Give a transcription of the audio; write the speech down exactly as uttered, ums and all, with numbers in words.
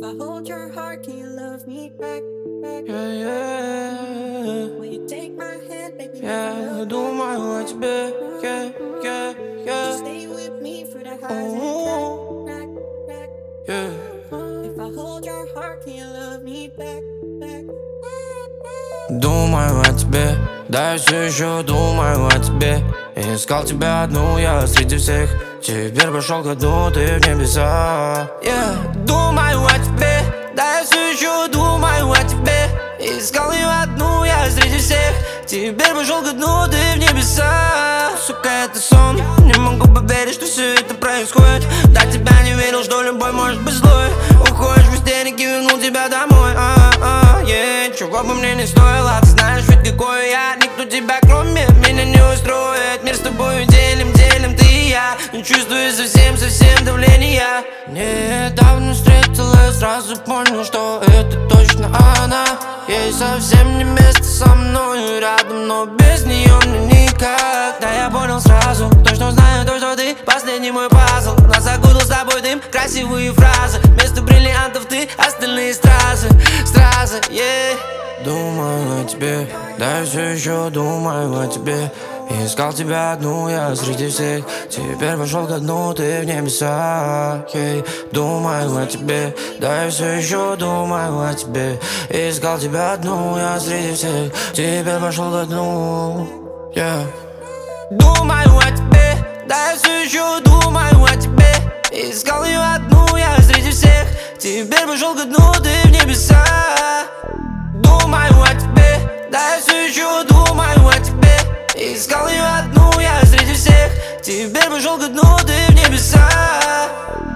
I hold your heart, can you love me back, back? Yeah, yeah. Will you take my hand, baby? Yeah, думаю о тебе. Yeah, yeah, yeah. Stay with me for the highs and crack, crack, Yeah. If I hold your heart, can you love me back, back? Думаю о тебе, да я все еще думаю о тебе. Искал тебя одну я среди всех. Теперь пошел ко дну, ты в небеса. Yeah. Думаю о тебе, да я все еще думаю о тебе. Искал ее одну я среди всех. Теперь пошел ко дну, ты в небеса. Сука, это сон, не могу поверить, что все это происходит. До тебя не верил, что любой может быть злой. Уходишь в истерике, вернул тебя домой. А-а-а, yeah. Чего бы мне не стоило, ты знаешь ведь какой я. Никто тебя кроме меня не устроит. Мир с тобой делим, делим ты и я. Не чувствую совсем, совсем давления. Недавно встретила, сразу понял, что это точно она. Ей совсем не место со мной рядом, но без нее мне никак. Да я понял сразу, точно знаю то, что ты последний мой пазл. Нас окутал с тобой дым, красивые фразы. Вместо бриллиантов ты остальные стразы, стразы, yeah. Думаю о тебе, да я все еще думаю о тебе. Искал тебя одну я среди всех. Теперь пошел ко дну, ты в небеса, yeah. Думаю о тебе, да я все еще думаю о тебе. Искал тебя одну я среди всех. Теперь пошел ко дну, yeah. Думаю о тебе, да я все еще думаю о тебе. Искал ее одну я среди всех. Теперь пошел ко дну, ты в небеса. Думаю о тебе, да я все еще думаю о тебе. Искал ее одну я среди всех. Теперь пошел ко дну, ты в небеса.